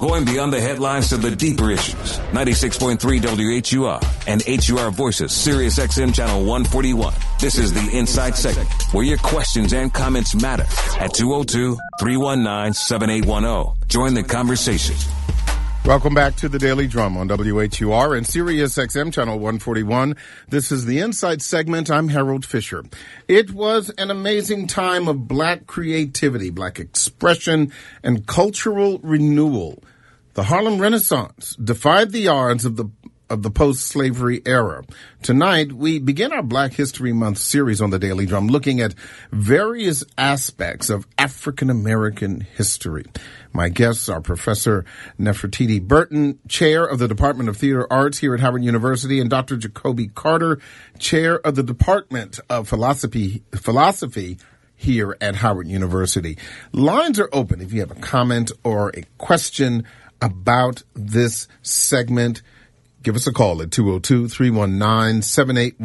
Going beyond the headlines to the deeper issues. 96.3 WHUR and HUR Voices, Sirius XM Channel 141. This is the Inside segment where your questions and comments matter at 202-319-7810. Join the conversation. Welcome back to the Daily Drum on WHUR and Sirius XM Channel 141. This is the Insight segment. I'm Harold Fisher. It was an amazing time of black creativity, black expression, and cultural renewal. The Harlem Renaissance defied the odds of the post-slavery era. Tonight, we begin our Black History Month series on the Daily Drum, looking at various aspects of African-American history. My guests are Professor Nefertiti Burton, Chair of the Department of Theater Arts here at Howard University, and Dr. Jacoby Carter, Chair of the Department of Philosophy here at Howard University. Lines are open if you have a comment or a question about this segment. Give us a call at 202-319-7810,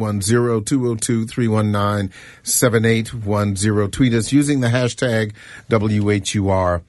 202-319-7810. Tweet us using the hashtag WHURFM.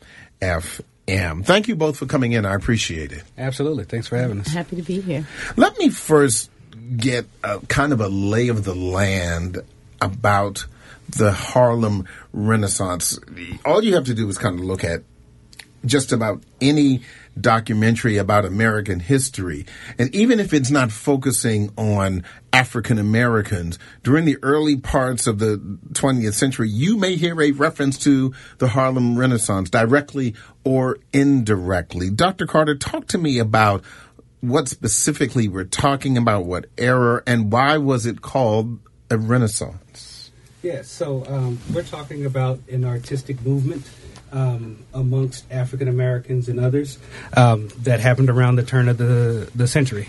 Thank you both for coming in. I appreciate it. Absolutely. Thanks for having us. Happy to be here. Let me first get kind of a lay of the land about the Harlem Renaissance. All you have to do is kind of look at just about any documentary about American history. And even if it's not focusing on African Americans, during the early parts of the 20th century, you may hear a reference to the Harlem Renaissance directly or indirectly. Dr. Carter, talk to me about what specifically we're talking about, what era, and why was it called a Renaissance? Yeah, so we're talking about an artistic movement amongst African Americans and others that happened around the turn of the century.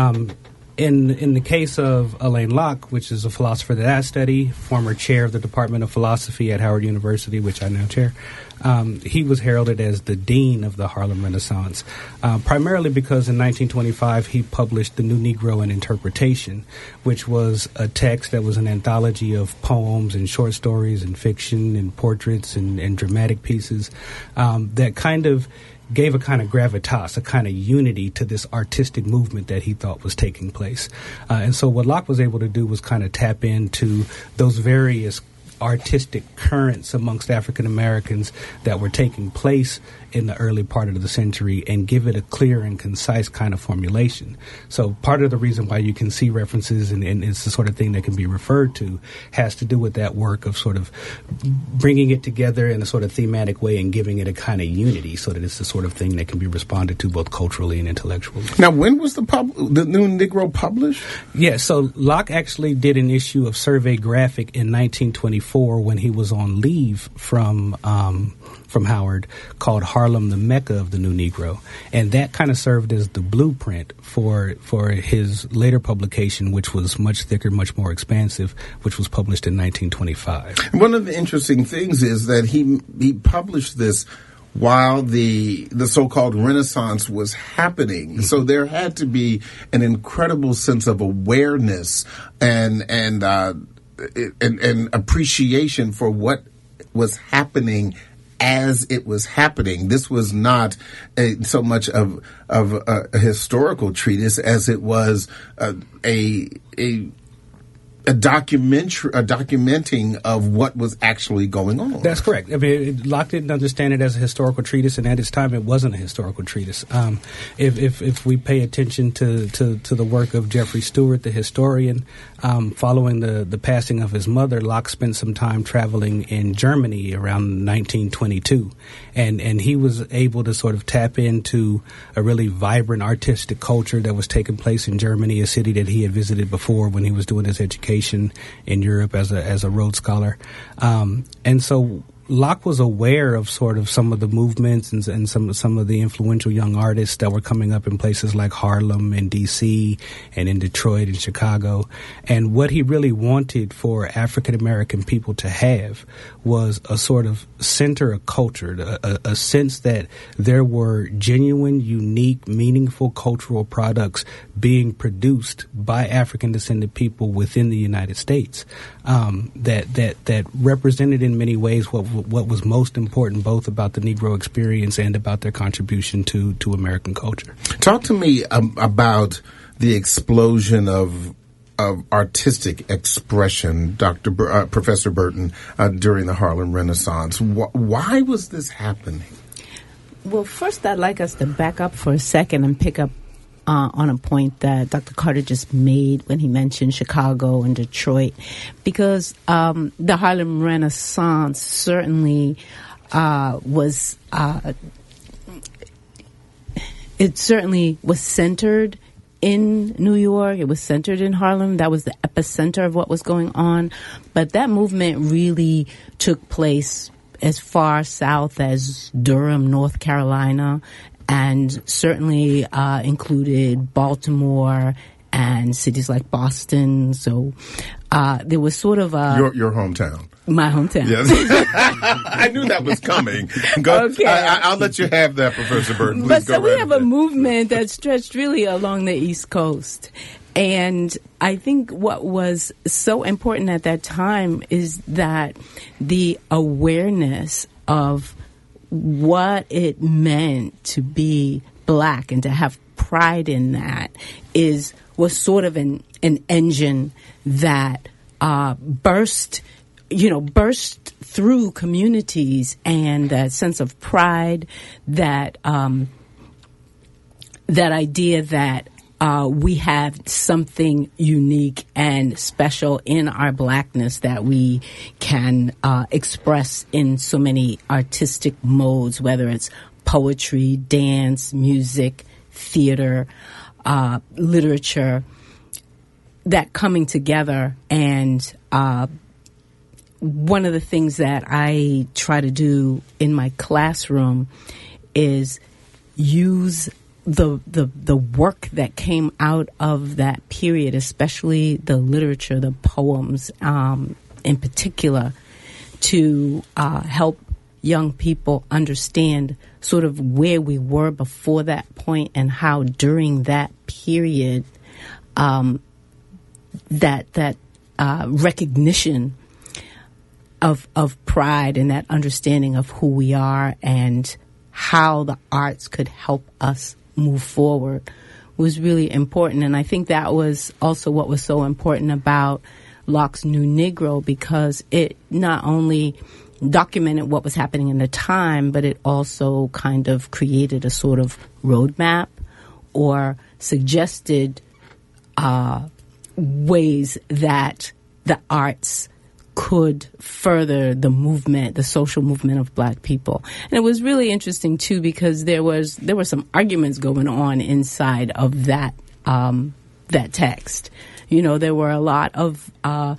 In the case of Alain Locke, which is a philosopher that I study, former chair of the Department of Philosophy at Howard University, which I now chair, he was heralded as the dean of the Harlem Renaissance, primarily because in 1925 he published The New Negro in Interpretation, which was a text that was an anthology of poems and short stories and fiction and portraits and dramatic pieces that kind of gave a kind of gravitas, a kind of unity to this artistic movement that he thought was taking place. And so what Locke was able to do was kind of tap into those various artistic currents amongst African Americans that were taking place in the early part of the century and give it a clear and concise kind of formulation. So part of the reason why you can see references and it's the sort of thing that can be referred to has to do with that work of sort of bringing it together in a sort of thematic way and giving it a kind of unity so that it's the sort of thing that can be responded to both culturally and intellectually. Now, when was the New Negro published? Yeah, so Locke actually did an issue of Survey Graphic in 1924 when he was on leave from Howard, called Harlem, the Mecca of the New Negro. And that kind of served as the blueprint for his later publication, which was much thicker, much more expansive, which was published in 1925. One of the interesting things is that he published this while the so-called Renaissance was happening. Mm-hmm. So there had to be an incredible sense of awareness and appreciation for what was happening as it was happening. This was not so much of a historical treatise as it was a documenting of what was actually going on. That's correct. I mean, Locke didn't understand it as a historical treatise, and at its time, it wasn't a historical treatise. If we pay attention to the work of Jeffrey Stewart, the historian, following the passing of his mother, Locke spent some time traveling in Germany around 1922, and he was able to sort of tap into a really vibrant artistic culture that was taking place in Germany, a city that he had visited before when he was doing his education in Europe as a Rhodes Scholar. And so Locke was aware of sort of some of the movements and some of the influential young artists that were coming up in places like Harlem and D.C. and in Detroit and Chicago. And what he really wanted for African American people to have was a sort of center of culture, a sense that there were genuine, unique, meaningful cultural products being produced by African descended people within the United States that represented in many ways what what was most important, both about the Negro experience and about their contribution to American culture. Talk to me about the explosion of artistic expression, Professor Burton, during the Harlem Renaissance. Why was this happening? Well, first, I'd like us to back up for a second and pick up on a point that Dr. Carter just made when he mentioned Chicago and Detroit, because the Harlem Renaissance certainly was centered in New York. It was centered in Harlem. That was the epicenter of what was going on. But that movement really took place as far south as Durham, North Carolina, and certainly included Baltimore and cities like Boston. So there was sort of a... Your hometown. My hometown. Yes. I knew that was coming. Okay. I'll let you have that, Professor Burton. Please but go so we right have ahead. a movement that stretched really along the East Coast. And I think what was so important at that time is that the awareness of what it meant to be black and to have pride in that was sort of an engine that burst through communities, and that sense of pride, that idea that we have something unique and special in our blackness that we can express in so many artistic modes, whether it's poetry, dance, music, theater, literature, that coming together. And one of the things that I try to do in my classroom is use the work that came out of that period, especially the literature, the poems in particular, to help young people understand sort of where we were before that point and how during that period that recognition of pride and that understanding of who we are and how the arts could help us move forward was really important. And I think that was also what was so important about Locke's New Negro, because it not only documented what was happening in the time, but it also kind of created a sort of roadmap or suggested ways that the arts could further the movement, the social movement of black people. And it was really interesting too, because there were some arguments going on inside of that text. You know, there were a lot of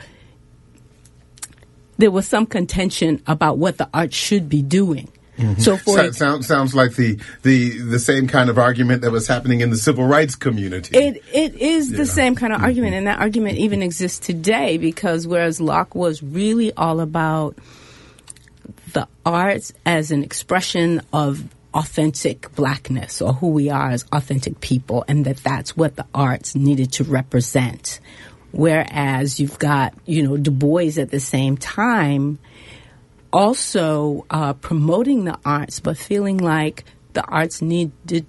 there was some contention about what the arts should be doing. Mm-hmm. So sounds like the same kind of argument that was happening in the civil rights community. It is the same kind of argument, and that argument even exists today, because whereas Locke was really all about the arts as an expression of authentic blackness, or who we are as authentic people, and that's what the arts needed to represent. Whereas you've got, Du Bois at the same time also promoting the arts, but feeling like the arts needed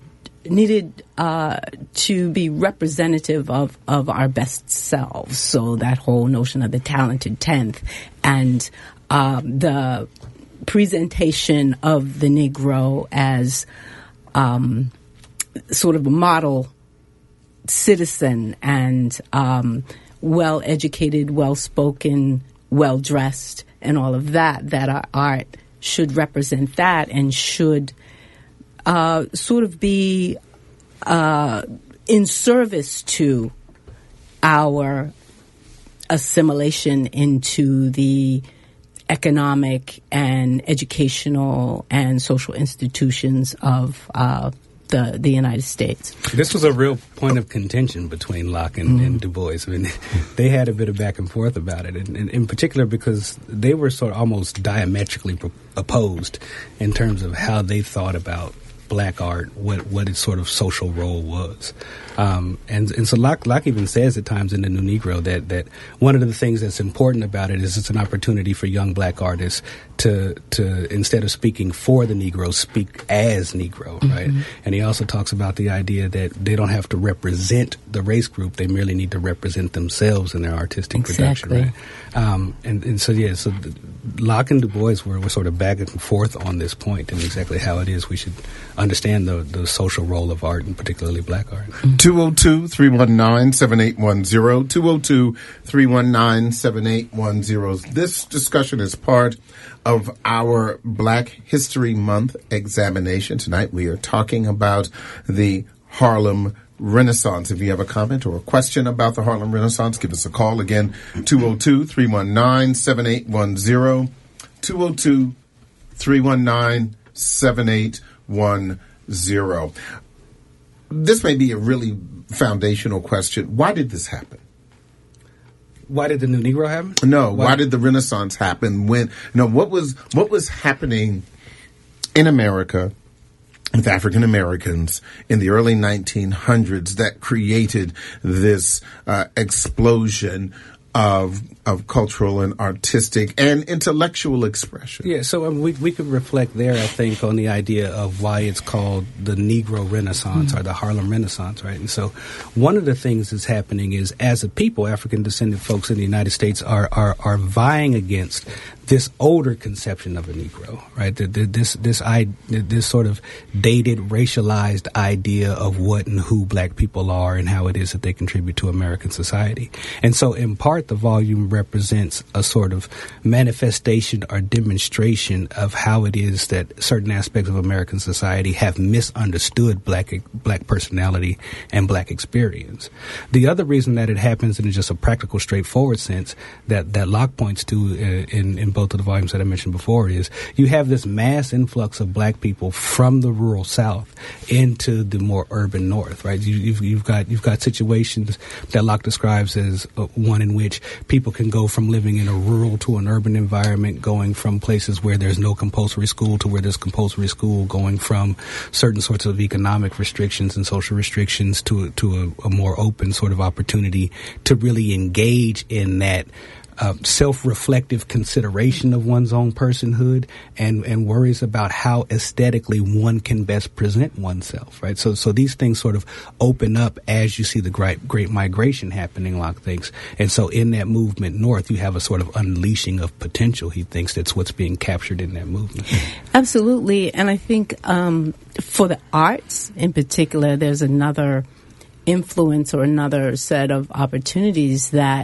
to be representative of our best selves. So that whole notion of the talented 10th and the presentation of the Negro as sort of a model citizen and well-educated, well-spoken, well-dressed, and all of that our art should represent that and should sort of be in service to our assimilation into the economic and educational and social institutions of the United States. This was a real point of contention between Locke and Du Bois. I mean, they had a bit of back and forth about it, and in particular because they were sort of almost diametrically opposed in terms of how they thought about black art, what its sort of social role was. And so Locke even says at times in The New Negro that one of the things that's important about it is it's an opportunity for young black artists to instead of speaking for the Negro, speak as Negro, right? And he also talks about the idea that they don't have to represent the race group; they merely need to represent themselves in their artistic production, right? So Locke and Du Bois were sort of back and forth on this point and exactly how it is we should understand the social role of art, and particularly black art. 202-319-7810, 202-319-7810. This discussion is part of our Black History Month examination. Tonight we are talking about the Harlem Renaissance. If you have a comment or a question about the Harlem Renaissance, give us a call. Again, 202-319-7810, 202-319-7810. This may be a really foundational question. Why did this happen? Why did the New Negro happen? No, why did the Renaissance happen? What was happening in America with African Americans in the early 1900s that created this explosion of cultural and artistic and intellectual expression? Yeah, so we could reflect there, I think, on the idea of why it's called the Negro Renaissance or the Harlem Renaissance, right? And so one of the things that's happening is, as a people, African descendant folks in the United States are vying against this older conception of a Negro, right? This sort of dated, racialized idea of what and who black people are and how it is that they contribute to American society. And so, in part, the volume represents a sort of manifestation or demonstration of how it is that certain aspects of American society have misunderstood black personality and black experience. The other reason that it happens in just a practical, straightforward sense that Locke points to in both of the volumes that I mentioned before is you have this mass influx of black people from the rural South into the more urban North, right? You've got situations that Locke describes as one in which people can go from living in a rural to an urban environment, going from places where there's no compulsory school to where there's compulsory school, going from certain sorts of economic restrictions and social restrictions to a more open sort of opportunity to really engage in that self-reflective consideration of one's own personhood and worries about how aesthetically one can best present oneself, right? So these things sort of open up as you see the great migration happening, Locke thinks. And so in that movement north, you have a sort of unleashing of potential. He thinks that's what's being captured in that movement. Absolutely. And I think for the arts in particular, there's another influence or another set of opportunities that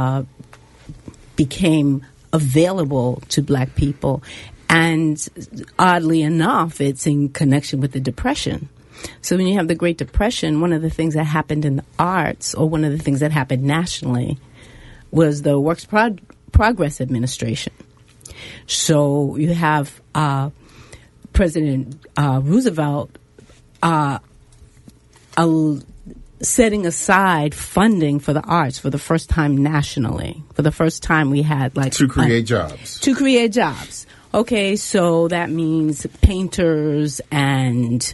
became available to black people. And oddly enough, it's in connection with the Depression. So when you have the Great Depression, one of the things that happened in the arts, or one of the things that happened nationally, was the Works Progress Administration. So you have President Roosevelt setting aside funding for the arts for the first time nationally. For the first time we had to create jobs. To create jobs. Okay, so that means painters and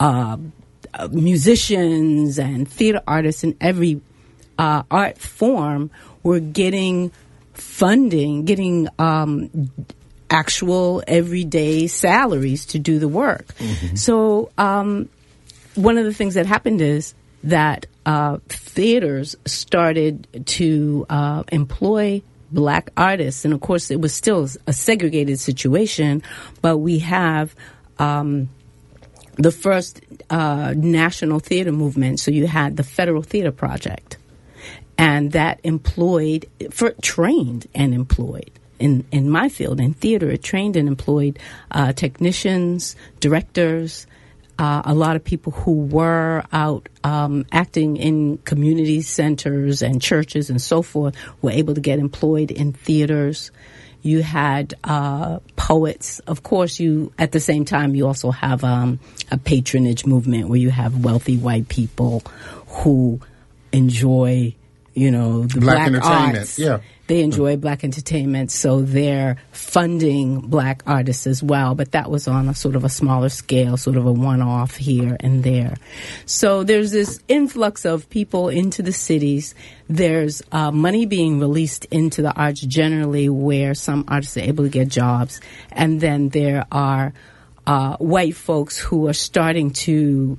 musicians and theater artists in every art form were getting funding, getting actual everyday salaries to do the work. Mm-hmm. So one of the things that happened is that theaters started to employ black artists. And, of course, it was still a segregated situation, but we have the first national theater movement. So you had the Federal Theater Project, and that trained and employed. In my field, in theater, it trained and employed technicians, directors, a lot of people who were out acting in community centers and churches and so forth were able to get employed in theaters. You had poets. Of course, at the same time, you also have a patronage movement where you have wealthy white people who enjoy the Black black entertainment, arts. yeah. They enjoy black entertainment, so they're funding black artists as well. But that was on a sort of a smaller scale, sort of a one-off here and there. So there's this influx of people into the cities. There's money being released into the arts generally, where some artists are able to get jobs, and then there are white folks who are starting to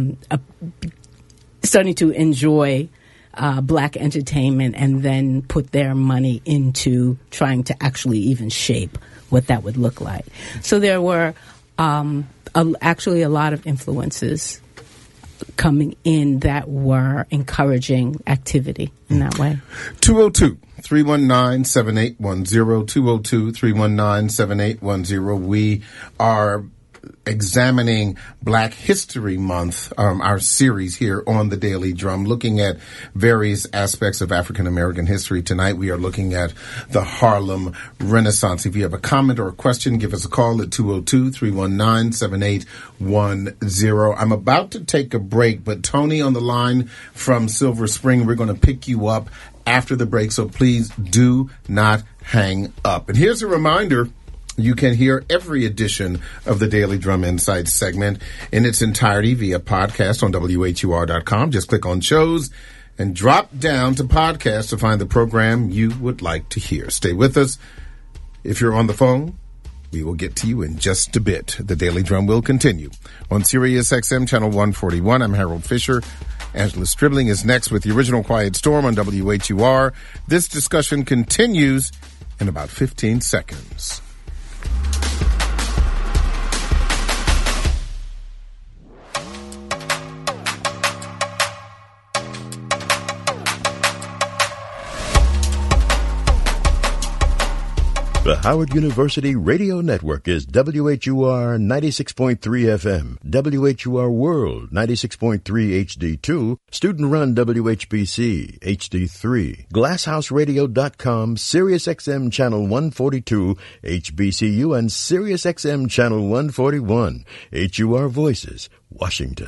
enjoy black entertainment and then put their money into trying to actually even shape what that would look like. So there were actually a lot of influences coming in that were encouraging activity in that way. 202-319-7810, 202-319-7810. We are examining Black History Month, our series here on the Daily Drum, looking at various aspects of African American history. Tonight we are looking at the Harlem Renaissance. If you have a comment or a question, give us a call at 202-319-7810. I'm about to take a break, but Tony on the line from Silver Spring, we're going to pick you up after the break, so please do not hang up. And here's a reminder. You can hear every edition of the Daily Drum Insights segment in its entirety via podcast on WHUR.com. Just click on shows and drop down to podcast to find the program you would like to hear. Stay with us. If you're on the phone, we will get to you in just a bit. The Daily Drum will continue on Sirius XM Channel 141. I'm Harold Fisher. Angela Stribling is next with the original Quiet Storm on WHUR. This discussion continues in about 15 seconds. The Howard University Radio Network is WHUR 96.3 FM, WHUR World 96.3 HD2, student-run WHBC HD3, GlassHouseRadio.com, SiriusXM Channel 142, HBCU, and SiriusXM Channel 141, HUR Voices, Washington.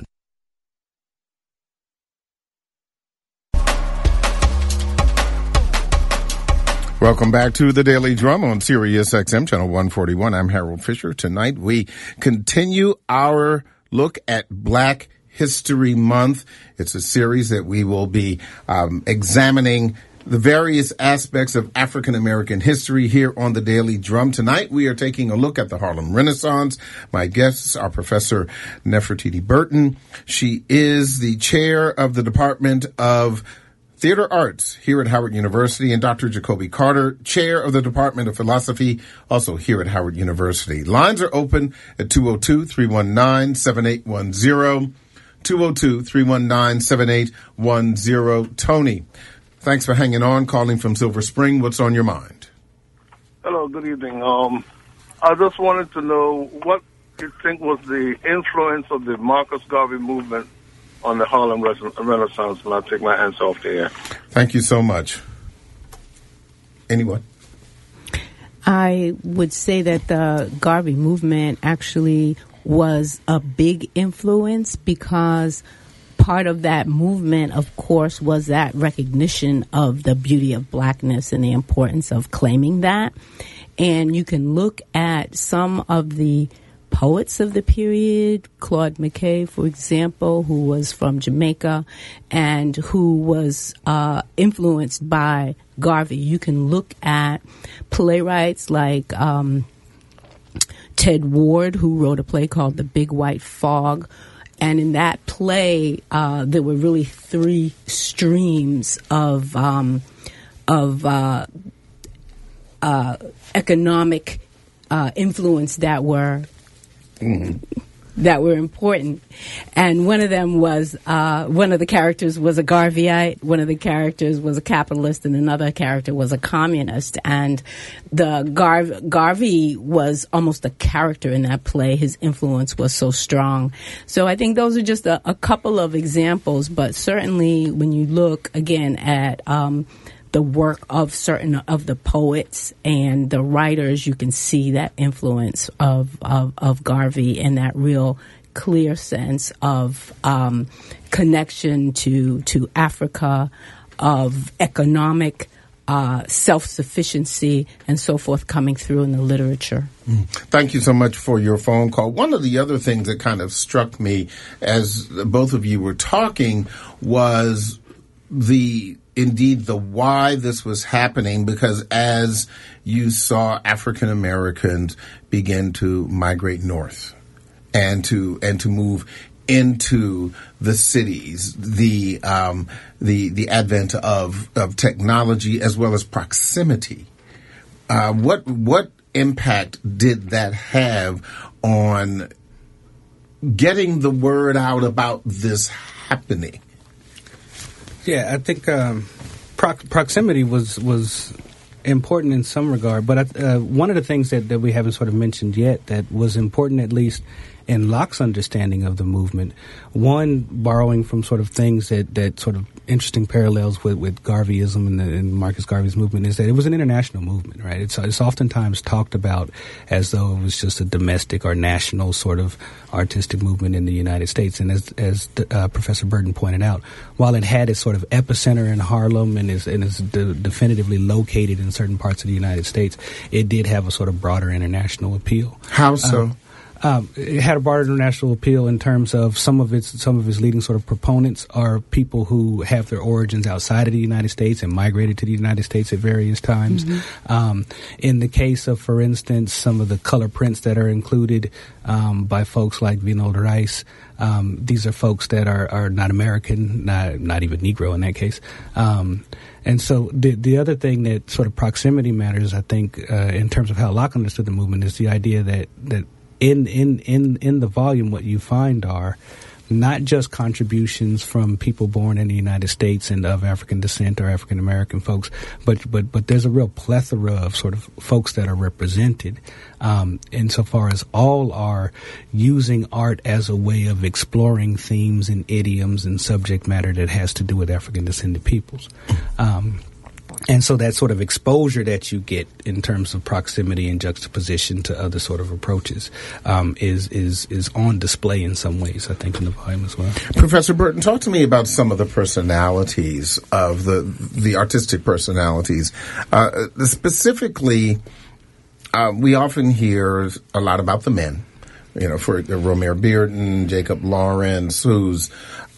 Welcome back to the Daily Drum on Sirius XM Channel 141. I'm Harold Fisher. Tonight we continue our look at Black History Month. It's a series that we will be examining the various aspects of African American history here on the Daily Drum. Tonight we are taking a look at the Harlem Renaissance. My guests are Professor Nefertiti Burton. She is the chair of the Department of Theater Arts here at Howard University, and Dr. Jacoby Carter, chair of the Department of Philosophy, also here at Howard University. Lines are open at 202-319-7810, 202-319-7810. Tony, thanks for hanging on, calling from Silver Spring. What's on your mind? Hello, good evening. I just wanted to know what you think was the influence of the Marcus Garvey movement on the Harlem Renaissance, and I'll take my hands off the air. Thank you so much. Anyone? I would say that the Garvey movement actually was a big influence, because part of that movement, of course, was that recognition of the beauty of blackness and the importance of claiming that. And you can look at some of the poets of the period, Claude McKay, for example, who was from Jamaica and who was influenced by Garvey. You can look at playwrights like Ted Ward, who wrote a play called The Big White Fog. And in that play, there were really three streams of economic influence that were important. And one of them was, one of the characters was a Garveyite, one of the characters was a capitalist, and another character was a communist. And the Garvey was almost a character in that play. His influence was so strong. So I think those are just a couple of examples, but certainly when you look again at the work of certain of the poets and the writers, you can see that influence of Garvey and that real clear sense of connection to Africa, of economic self-sufficiency and so forth coming through in the literature. Thank you so much for your phone call. One of the other things that kind of struck me as both of you were talking was indeed the why this was happening, because as you saw African Americans begin to migrate north and to move into the cities, the advent of technology as well as proximity. What impact did that have on getting the word out about this happening? Yeah, I think proximity was important in some regard, but one of the things that we haven't sort of mentioned yet that was important, at least in Locke's understanding of the movement, one, borrowing from sort of things that sort of interesting parallels with Garveyism and Marcus Garvey's movement, is that it was an international movement, right? It's oftentimes talked about as though it was just a domestic or national sort of artistic movement in the United States. And as Professor Burton pointed out, while it had its sort of epicenter in Harlem and is definitively located in certain parts of the United States, it did have a sort of broader international appeal. How so? It had a broader international appeal in terms of some of its leading sort of proponents are people who have their origins outside of the United States and migrated to the United States at various times. Mm-hmm. In the case of, for instance, some of the color prints that are included by folks like Vinold Rice, these are folks that are not American, not even Negro in that case. And so the other thing that sort of proximity matters, I think, in terms of how Locke understood the movement, is the idea that in the volume, what you find are not just contributions from people born in the United States and of African descent or African American folks, but there's a real plethora of sort of folks that are represented, insofar as all are using art as a way of exploring themes and idioms and subject matter that has to do with African descended peoples. And so that sort of exposure that you get in terms of proximity and juxtaposition to other sort of approaches is on display in some ways, I think, in the volume as well. Professor Burton, talk to me about some of the personalities of the artistic personalities. Specifically, we often hear a lot about the men. You know, for Romare Bearden, Jacob Lawrence, whose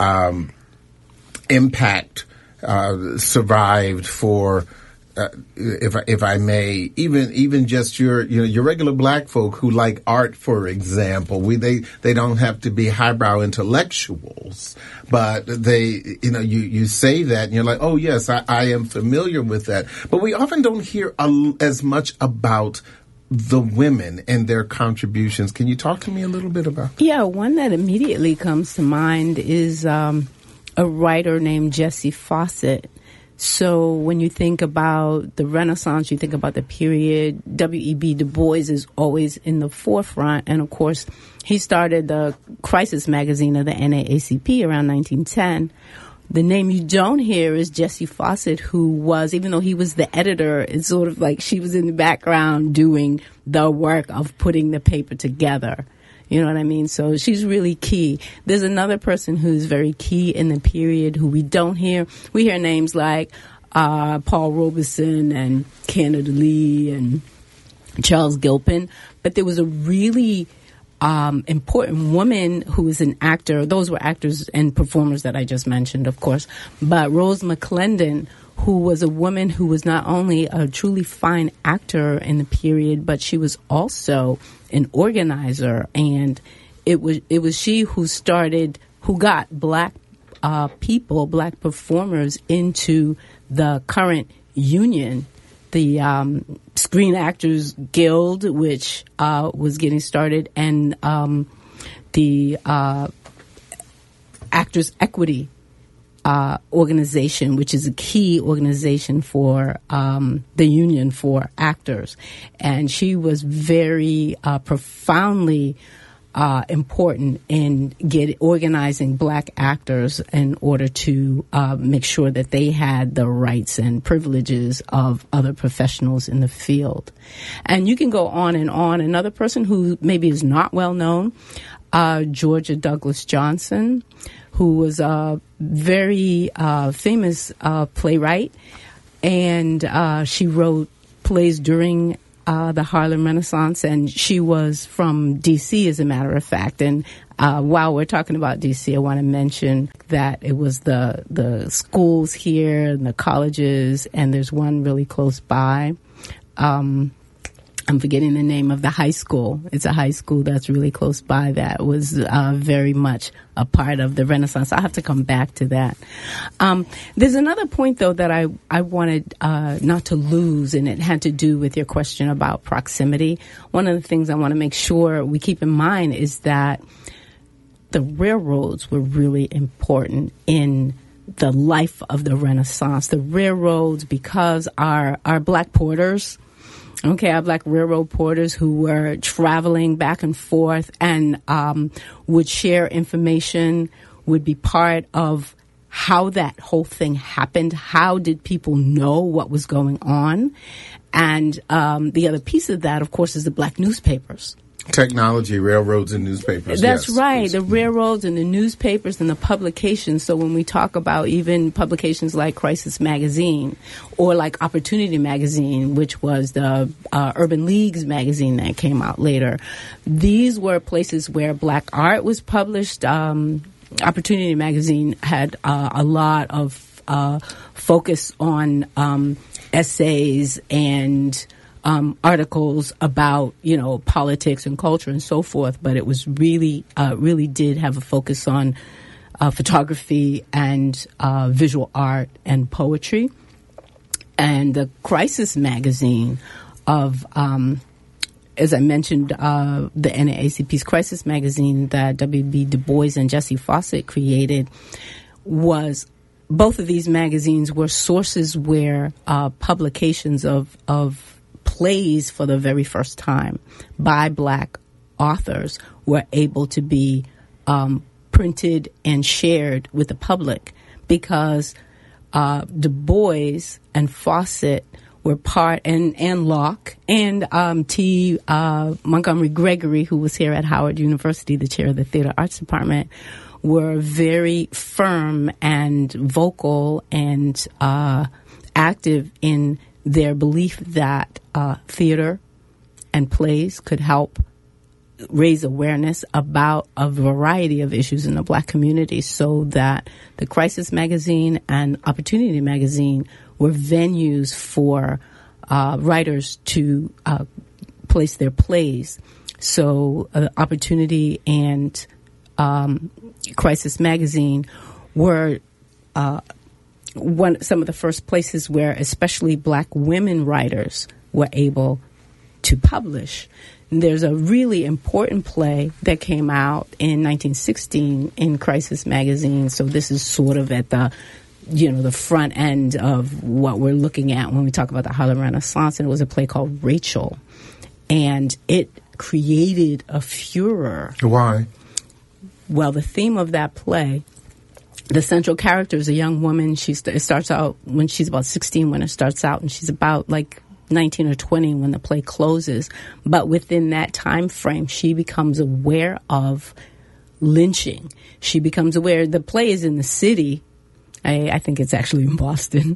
impact survived for, if I may, even just your regular black folk who like art, for example. They don't have to be highbrow intellectuals, but you say that and you're like, oh yes, I am familiar with that. But we often don't hear as much about the women and their contributions. Can you talk to me a little bit about that? Yeah, one that immediately comes to mind is a writer named Jessie Fawcett. So when you think about the Renaissance, you think about the period, W.E.B. Du Bois is always in the forefront. And of course, he started the Crisis magazine of the NAACP around 1910. The name you don't hear is Jessie Fawcett, who was, even though he was the editor, it's sort of like she was in the background doing the work of putting the paper together. You know what I mean? So she's really key. There's another person who's very key in the period who we don't hear. We hear names like Paul Robeson and Canada Lee and Charles Gilpin. But there was a really important woman who was an actor. Those were actors and performers that I just mentioned, of course. But Rose McClendon, who was a woman who was not only a truly fine actor in the period, but she was also an organizer, and it was she who got black people, black performers into the current union, the Screen Actors Guild, which was getting started, and the Actors Equity organization, which is a key organization for the union for actors. And she was very profoundly important in organizing black actors in order to make sure that they had the rights and privileges of other professionals in the field. And you can go on and on. Another person who maybe is not well known, Georgia Douglas Johnson, who was a very famous playwright, and she wrote plays during the Harlem Renaissance, and she was from D.C., as a matter of fact. And while we're talking about D.C., I want to mention that it was the schools here and the colleges, and there's one really close by. I'm forgetting the name of the high school. It's a high school that's really close by that was very much a part of the Renaissance. I'll have to come back to that. There's another point, though, that I wanted not to lose, and it had to do with your question about proximity. One of the things I want to make sure we keep in mind is that the railroads were really important in the life of the Renaissance. The railroads, because our black porters, our black railroad porters who were traveling back and forth and would share information, would be part of how that whole thing happened. How did people know what was going on? And the other piece of that, of course, is the black newspapers. Technology, railroads, and newspapers. That's yes, right. please. The railroads and the newspapers and the publications. So when we talk about even publications like Crisis Magazine or like Opportunity Magazine, which was the Urban Leagues magazine that came out later, these were places where black art was published. Opportunity Magazine had a lot of focus on essays and articles about, politics and culture and so forth, but it was really did have a focus on photography and visual art and poetry. And the Crisis Magazine of, as I mentioned, the NAACP's Crisis Magazine that W.B. Du Bois and Jessie Fawcett created was, both of these magazines were sources where publications of plays for the very first time by black authors were able to be printed and shared with the public, because Du Bois and Fawcett were part, and Locke and T. Montgomery Gregory, who was here at Howard University, the chair of the Theater Arts Department, were very firm and vocal and active in their belief that theater and plays could help raise awareness about a variety of issues in the black community, so that the Crisis Magazine and Opportunity Magazine were venues for writers to place their plays. So Opportunity and Crisis Magazine were some of the first places where especially black women writers were able to publish. And there's a really important play that came out in 1916 in Crisis Magazine. So this is sort of at the front end of what we're looking at when we talk about the Harlem Renaissance. And it was a play called Rachel. And it created a furor. Why? Well, the theme of that play, the central character is a young woman. It starts out when she's about 16 when it starts out, and she's about like 19 or 20 when the play closes. But within that time frame, she becomes aware of lynching. She becomes aware. The play is in the city. I think it's actually in Boston.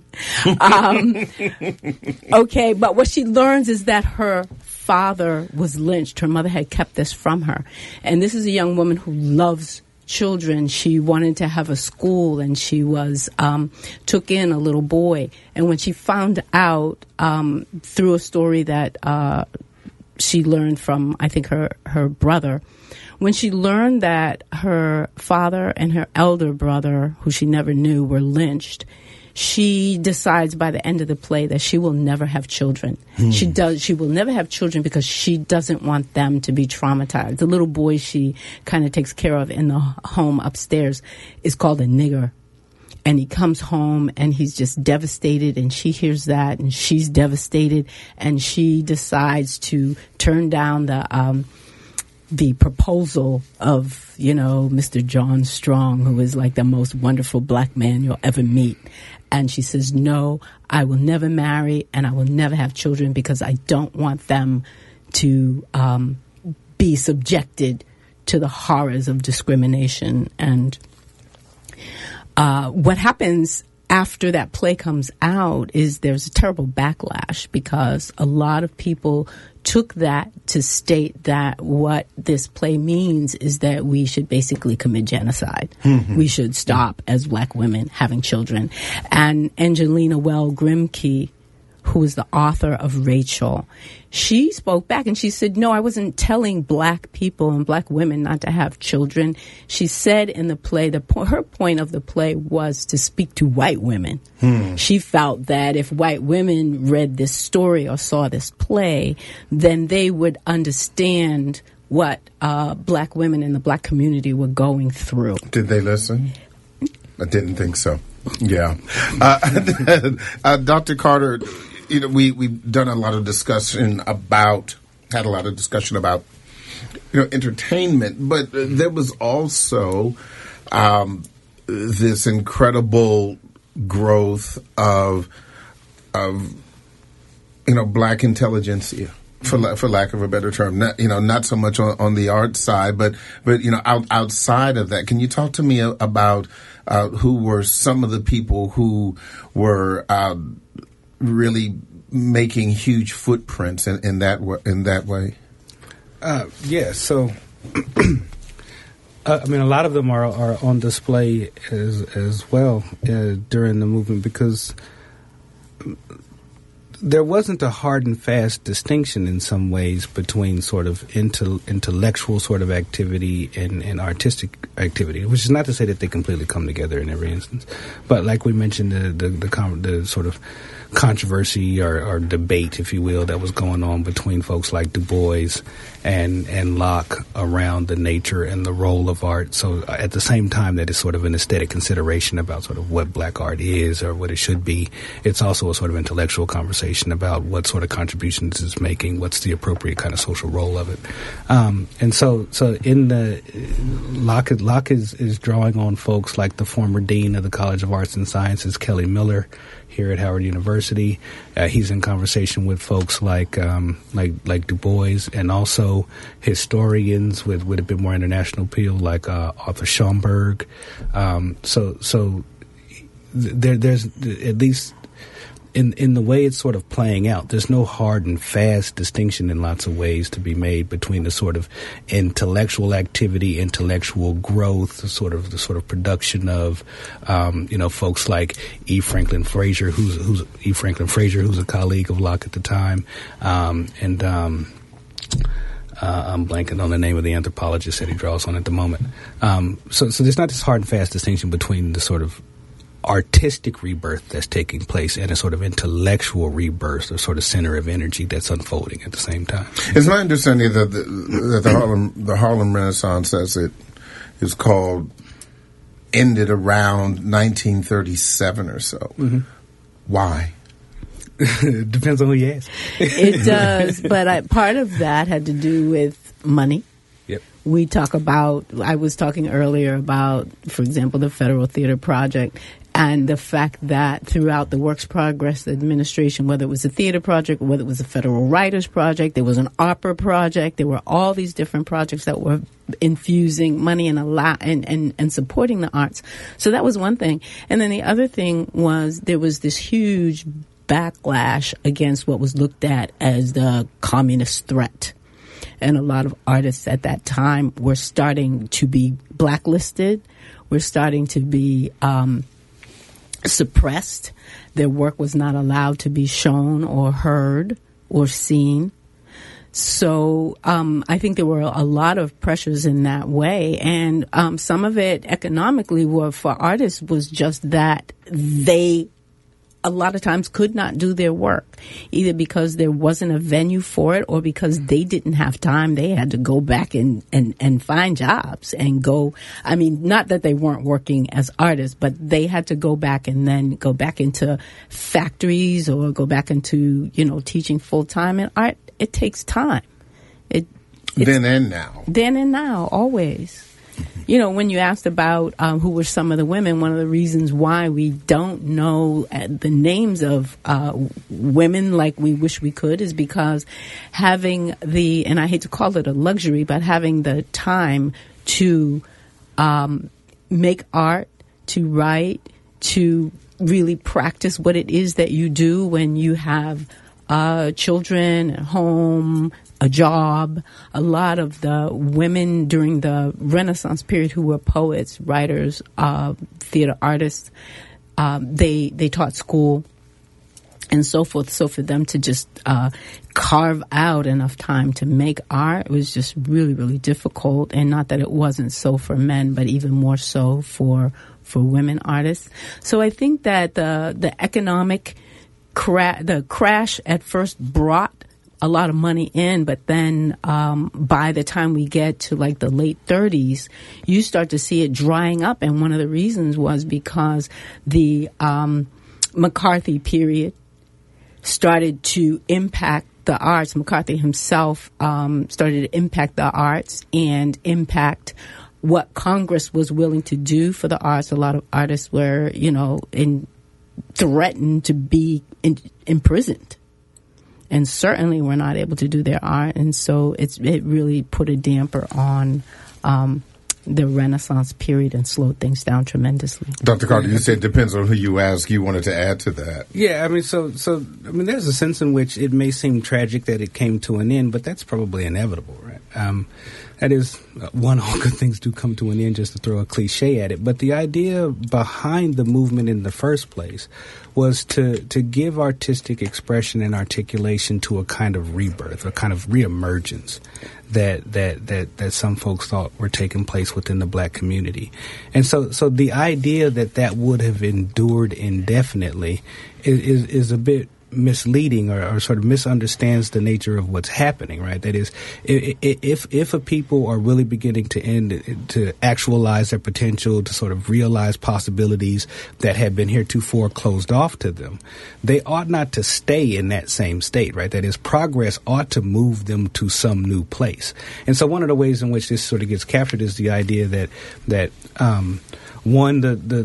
Okay, but what she learns is that her father was lynched. Her mother had kept this from her. And this is a young woman who loves children. She wanted to have a school, and she was took in a little boy. And when she found out through a story that she learned from, I think, her brother, when she learned that her father and her elder brother, who she never knew, were lynched, she decides by the end of the play that she will never have children. She will never have children because she doesn't want them to be traumatized. The little boy she kind of takes care of in the home upstairs is called a nigger. And he comes home and he's just devastated, and she hears that and she's devastated, and she decides to turn down the proposal of, Mr. John Strong, who is like the most wonderful black man you'll ever meet. And she says, no, I will never marry and I will never have children because I don't want them to be subjected to the horrors of discrimination and what happens after that play comes out is there's a terrible backlash, because a lot of people took that to state that what this play means is that we should basically commit genocide. Mm-hmm. We should stop as black women having children. And Angelina Well Grimke, who is the author of Rachel, she spoke back and she said, no, I wasn't telling black people and black women not to have children. She said in the play, her point of the play was to speak to white women. She felt that if white women read this story or saw this play, then they would understand what black women in the black community were going through. Did they listen? I didn't think so. Yeah. Dr. Carter, we've done a lot of discussion about entertainment, but there was also this incredible growth of black intelligentsia, for lack of a better term. Not so much on the art side, but outside of that. Can you talk to me about who were some of the people who were really making huge footprints in that way? So a lot of them are on display as well during the movement, because there wasn't a hard and fast distinction in some ways between sort of intellectual sort of activity and artistic activity, which is not to say that they completely come together in every instance. But like we mentioned, the sort of controversy or debate, if you will, that was going on between folks like Du Bois and Locke around the nature and the role of art. So at the same time that it's sort of an aesthetic consideration about sort of what black art is or what it should be, it's also a sort of intellectual conversation about what sort of contributions it's making, what's the appropriate kind of social role of it. And so in the Locke is drawing on folks like the former dean of the College of Arts and Sciences, Kelly Miller, here at Howard University. He's in conversation with folks like Du Bois, and also historians with a bit more international appeal, like Arthur Schomburg. So there's at least in the way it's sort of playing out, there's no hard and fast distinction in lots of ways to be made between the sort of intellectual activity, intellectual growth, the sort of production of, folks like E. Franklin Frazier, who's a colleague of Locke at the time, I'm blanking on the name of the anthropologist that he draws on at the moment. So there's not this hard and fast distinction between the sort of artistic rebirth that's taking place and a sort of intellectual rebirth, a sort of center of energy that's unfolding at the same time. It's my understanding that the Harlem Renaissance, as it is called, ended around 1937 or so. Mm-hmm. Why? It depends on who you ask. It does, but part of that had to do with money. Yep. I was talking earlier about, for example, the Federal Theater Project, and the fact that throughout the Works Progress administration, whether it was a theater project or whether it was a Federal Writers Project, there was an opera project, there were all these different projects that were infusing money and supporting the arts. So that was one thing. And then the other thing was there was this huge backlash against what was looked at as the communist threat. And a lot of artists at that time were starting to be blacklisted, were starting to be suppressed. Their work was not allowed to be shown or heard or seen. So I think there were a lot of pressures in that way. And some of it economically for artists was just that they a lot of times could not do their work, either because there wasn't a venue for it or because they didn't have time. They had to go back and find jobs and go. I mean, not that they weren't working as artists, but they had to go back and then go back into factories or go back into, teaching full time. And art, it takes time. Then and now. Then and now, always. When you asked about who were some of the women, one of the reasons why we don't know the names of women like we wish we could is because having and I hate to call it a luxury, but having the time to make art, to write, to really practice what it is that you do when you have children at home, a job. A lot of the women during the Renaissance period who were poets, writers, theater artists, they taught school and so forth. So for them to just carve out enough time to make art was just really, really difficult. And not that it wasn't so for men, but even more so for women artists. So I think that the economic the crash at first brought a lot of money in, but then by the time we get to like the late 30s, you start to see it drying up. And one of the reasons was because the McCarthy period started to impact the arts. McCarthy himself started to impact the arts and impact what Congress was willing to do for the arts. A lot of artists were, threatened to be imprisoned, and certainly were not able to do their art. And so it really put a damper on the Renaissance period and slowed things down tremendously. Dr. Carter, you said it depends on who you ask. You wanted to add to that. Yeah, so there's a sense in which it may seem tragic that it came to an end, but that's probably inevitable, right? That is, all good things do come to an end, just to throw a cliche at it. But the idea behind the movement in the first place was to give artistic expression and articulation to a kind of rebirth, a kind of reemergence that some folks thought were taking place within the black community. And so the idea that would have endured indefinitely is a bit misleading or sort of misunderstands the nature of what's happening, right? That is, if a people are really beginning to actualize their potential, to sort of realize possibilities that have been heretofore closed off to them, they ought not to stay in that same state, right? That is, progress ought to move them to some new place. And so one of the ways in which this sort of gets captured is the idea that one,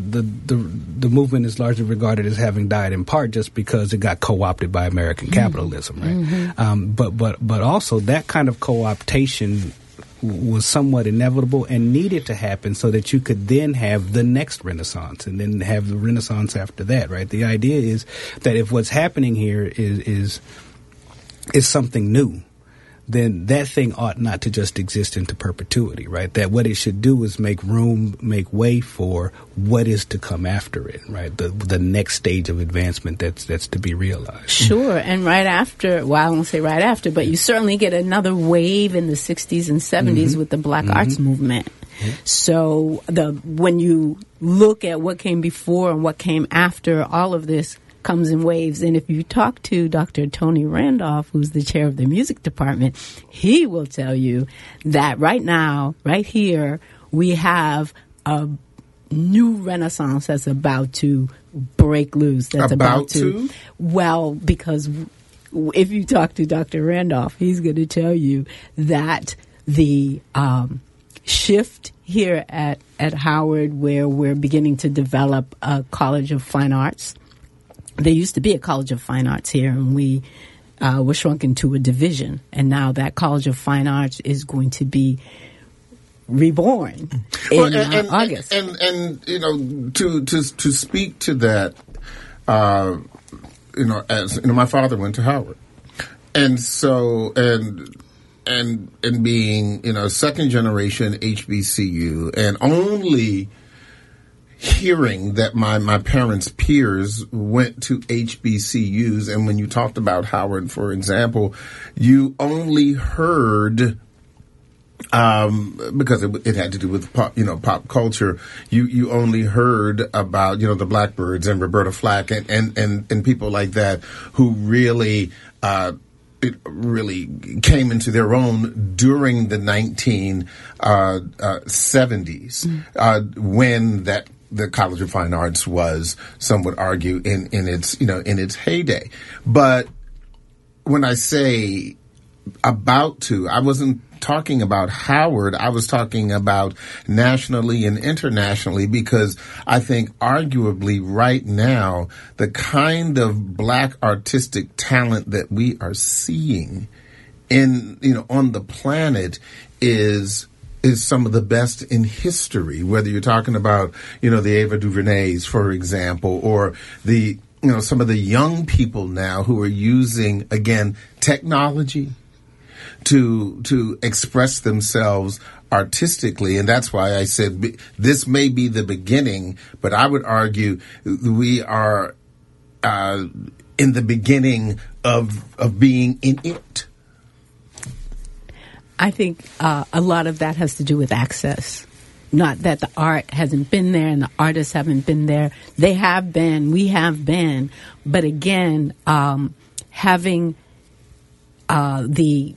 the movement is largely regarded as having died in part just because it got co-opted by American capitalism, right? Mm-hmm. But also that kind of co-optation was somewhat inevitable and needed to happen so that you could then have the next Renaissance and then have the Renaissance after that, right? The idea is that if what's happening here is something new, then that thing ought not to just exist into perpetuity, right? That what it should do is make way for what is to come after it, right? The next stage of advancement that's to be realized. Sure, and right after, well, I won't say right after, but you certainly get another wave in the 60s and 70s with the Black Arts Movement. Mm-hmm. So when you look at what came before and what came after, all of this comes in waves. And if you talk to Dr. Tony Randolph, who's the chair of the music department, he will tell you that right now, right here, we have a new renaissance that's about to break loose. That's about to? Well, because if you talk to Dr. Randolph, he's going to tell you that the shift here at Howard, where we're beginning to develop a College of Fine Arts. There used to be a College of Fine Arts here, and we were shrunk into a division. And now that College of Fine Arts is going to be reborn in August. And to speak to that, as my father went to Howard, and so and being second generation HBCU, and only hearing that my parents' peers went to HBCUs, and when you talked about Howard, for example, you only heard, because it had to do with pop culture, you only heard about the Blackbirds and Roberta Flack and people like that who really came into their own during the 1970s, when the College of Fine Arts was, some would argue, in its heyday. But when I say about to, I wasn't talking about Howard. I was talking about nationally and internationally, because I think arguably right now the kind of black artistic talent that we are seeing on the planet is is some of the best in history, whether you're talking about, the Ava DuVernays, for example, or the, some of the young people now who are using, again, technology to express themselves artistically. And that's why I said this may be the beginning, but I would argue we are in the beginning of being in it. I think a lot of that has to do with access. Not that the art hasn't been there and the artists haven't been there. They have been, we have been. But again, having the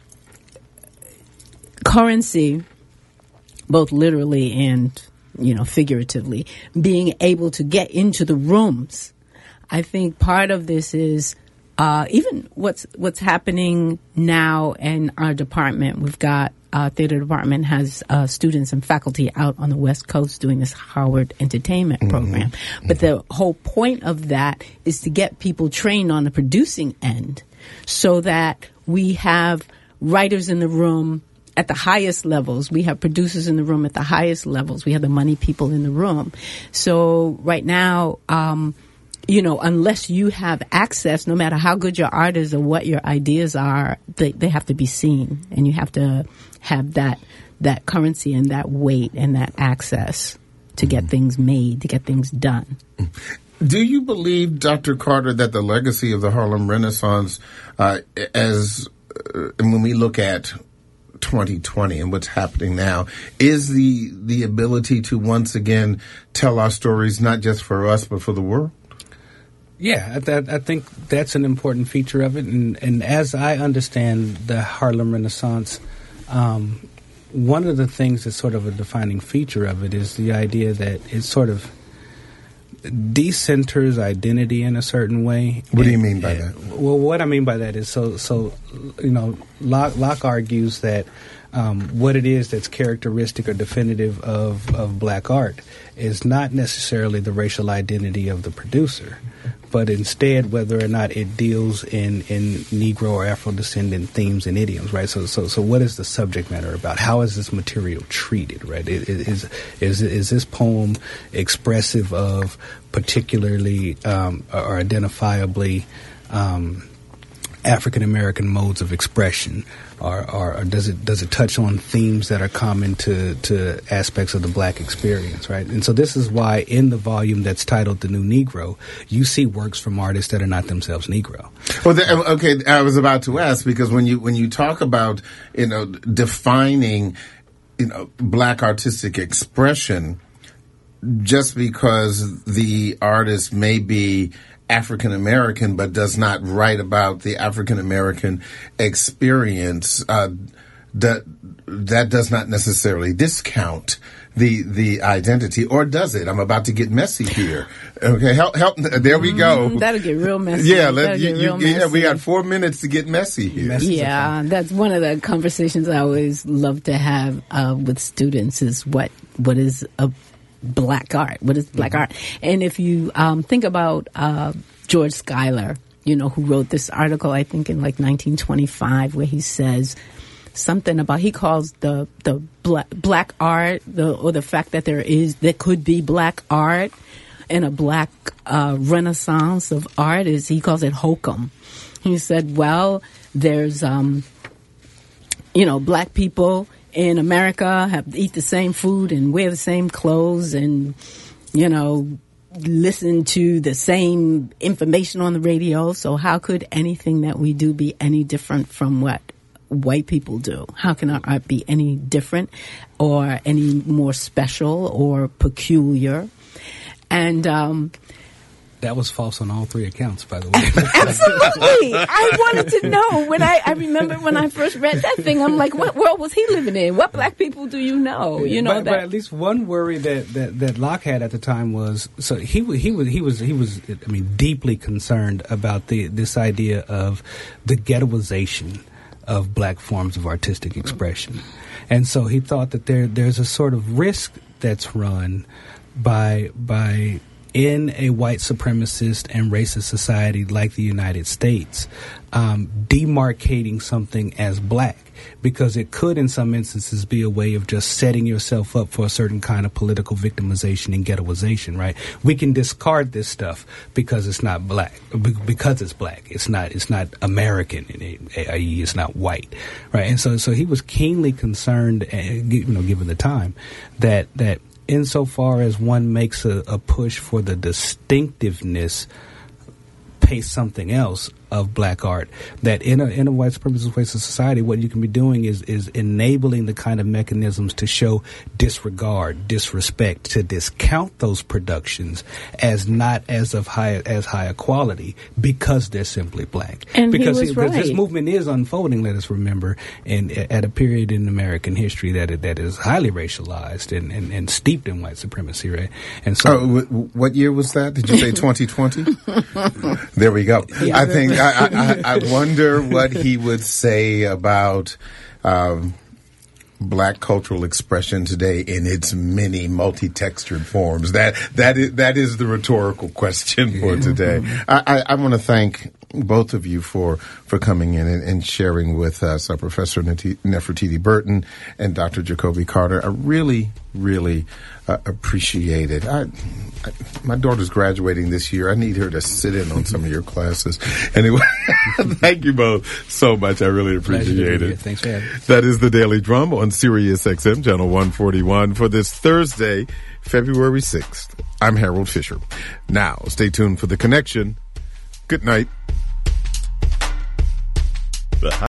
currency, both literally and, figuratively, being able to get into the rooms. I think part of this is even what's happening now in our department. We've got theater department has students and faculty out on the West Coast doing this Howard Entertainment program. But the whole point of that is to get people trained on the producing end so that we have writers in the room at the highest levels. We have producers in the room at the highest levels. We have the money people in the room. So right now, unless you have access, no matter how good your art is or what your ideas are, they have to be seen. And you have to have that currency and that weight and that access to get things made, to get things done. Do you believe, Dr. Carter, that the legacy of the Harlem Renaissance, and when we look at 2020 and what's happening now, is the ability to once again tell our stories, not just for us, but for the world? Yeah, I think that's an important feature of it. And as I understand the Harlem Renaissance, one of the things that's sort of a defining feature of it is the idea that it sort of decenters identity in a certain way. What do you mean by that? Well, what I mean by that is Locke argues that what it is that's characteristic or definitive of black art is not necessarily the racial identity of the producer, but instead whether or not it deals in Negro or Afro-descendant themes and idioms, right? So what is the subject matter about? How is this material treated, right? Is this poem expressive of particularly or identifiably African American modes of expression, or does it touch on themes that are common to aspects of the black experience, right? And so this is why in the volume that's titled The New Negro, you see works from artists that are not themselves Negro. Well, okay, I was about to ask, because when you talk about defining black artistic expression, just because the artist may be African American but does not write about the African American experience, that does not necessarily discount the identity, or does it? I'm about to get messy here. Okay, help. There we go. That'll get real messy. Yeah, we got 4 minutes to get messy here. Yeah, that's one of the conversations I always love to have with students is what is a black art? What is black art? And if you think about George Schuyler, who wrote this article, I think in like 1925, where he says something about, he calls the black art, or the fact that there could be black art and a black renaissance of art, he calls it hokum. He said, well, there's black people in America eat the same food and wear the same clothes and, listen to the same information on the radio. So how could anything that we do be any different from what white people do? How can our art be any different or any more special or peculiar? And that was false on all three accounts, by the way. Absolutely. I wanted to know. When I remember when I first read that thing, I'm like, what world was he living in? What black people do you know? But at least one worry that Locke had at the time was, so he was deeply concerned about this idea of the ghettoization of black forms of artistic expression. And so he thought that there's a sort of risk that's run by in a white supremacist and racist society like the United States, demarcating something as black, because it could in some instances be a way of just setting yourself up for a certain kind of political victimization and ghettoization, right? We can discard this stuff because it's not black, because it's black. It's not American, i.e. it's not white, right? And so he was keenly concerned, given the time, that insofar as one makes a push for the distinctiveness, pay something else of black art, that in a white supremacist racist society, what you can be doing is enabling the kind of mechanisms to show disregard, disrespect, to discount those productions as not as high a quality because they're simply black. And because he was right. This movement is unfolding, let us remember, at a period in American history that is highly racialized and steeped in white supremacy, right? And so, what year was that? Did you say 2020? There we go. Yeah. I think I wonder what he would say about black cultural expression today in its many multi-textured forms. That is the rhetorical question for today. I want to thank both of you for coming in and sharing with us, Professor Nefertiti Burton and Dr. Jacoby Carter. I really, really appreciate it. My daughter's graduating this year. I need her to sit in on some of your classes. Anyway, thank you both so much. I really appreciate it. Thanks for having me. That is the Daily Drum on Sirius XM Channel 141 for this Thursday, February 6th. I'm Harold Fisher. Now, stay tuned for The Connection. Good night.